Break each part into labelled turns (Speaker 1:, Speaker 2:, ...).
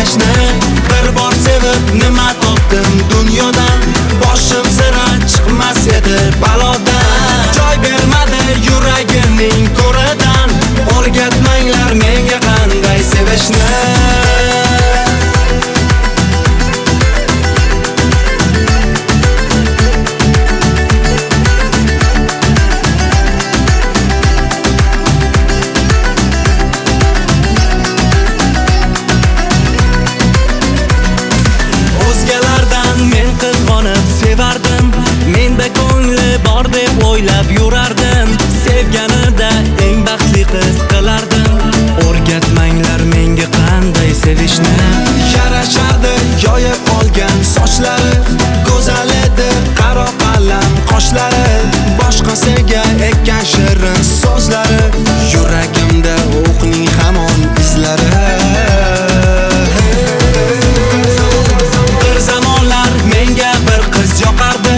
Speaker 1: sevishni. Bir bor sevib nima topdim dunyodan, boshim sira chiqmas edi balodan. Joy bermadi yuragimning to'ridan, o'rgatmanglar menga qanday sevishni. Menda ko'ngli bor deb o'ylab yurardim, sevganida eng baxtli qiz qilardim. O'rgatmanglar menga qanday sevishni. Yarashardi yoyib olgan sochlari, go'zal edi qaro qalam qoshlari, boshqa sevga ekkan shirin so'zlari, yuragimda o'qning hamon izlari. Bir zamonlar menga bir qiz yoqardi,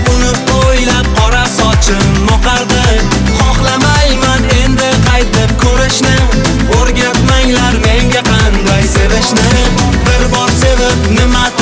Speaker 1: moqardi. Xohlamayman endi qaytib ko'rishni, o'rgatmanglar menga qanday sevishni. Bir bor sevib nima